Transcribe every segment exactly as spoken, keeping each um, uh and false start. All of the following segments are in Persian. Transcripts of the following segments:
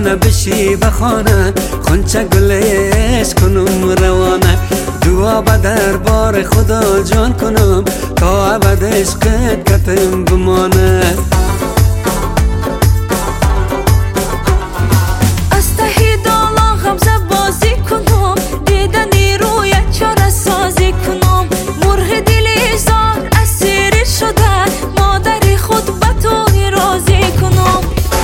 دانه بشی بخانه، خونچه گلش کنم روانه. دعا به دربار خدا جان کنم، تا ابد عشقت کتم بمانه. از ته دالا غمزه بازی کنم، دیدنی روی چاره سازی کنم. مرغ دل زار اسیر شده، مادر خود به تو راضی کنم.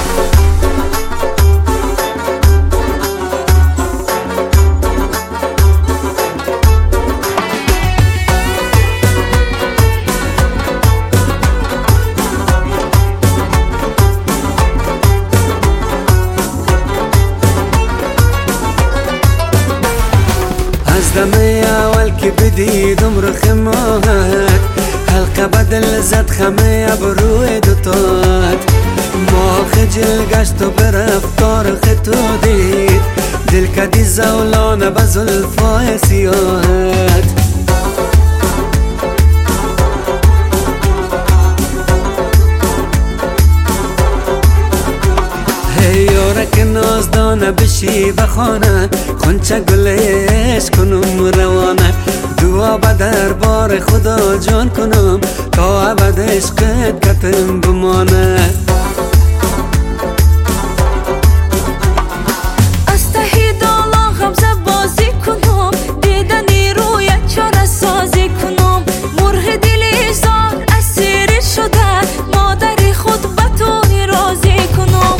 از دم اول که بدیدم رخ ماهت، حلقه بدل زد خمه ابروی دوتات. ما خجل گشت و به رفتار خطو دید، دل کدی زولانه به زلفای سیاهت. یارک نازدانه بشی بخانه، خونچه گلش کنم روانه. دعا به دربار خدا جان کنم، تا ابد عشقت کتم بمانه. از ته دالا غمزه بازی کنم، دیدنی روی چاره سازی کنم. مرغ دل زار اسیر شده، مادر خود به تو راضی کنم.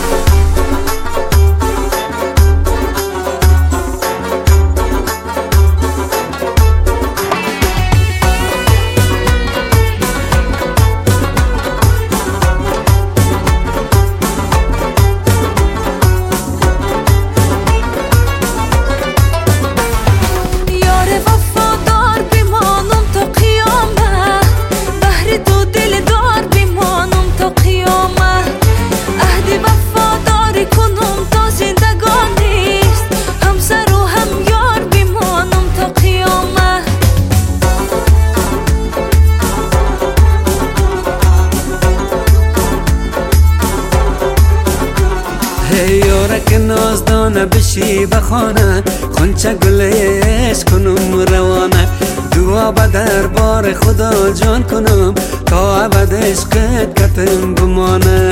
یارک نازدانه بشی بخانه، خونچه گلش کنم روانه. دعا به دربار خدا جان کنم، تا ابد عشقت کتم بمانه.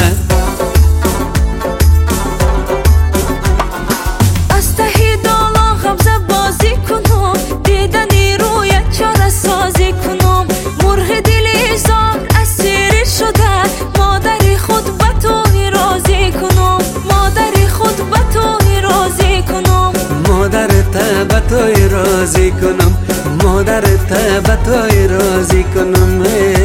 از ته دالا غمزه بازی کنم، دیدنی روی چاره سازی کنم. مرغ دل زار اسیر شده، مادر خود به تو راضی کنم. مادر خود به تو راضی کنم. مادر ته به تو راضی کنم. مادر ته به تو راضی کنم.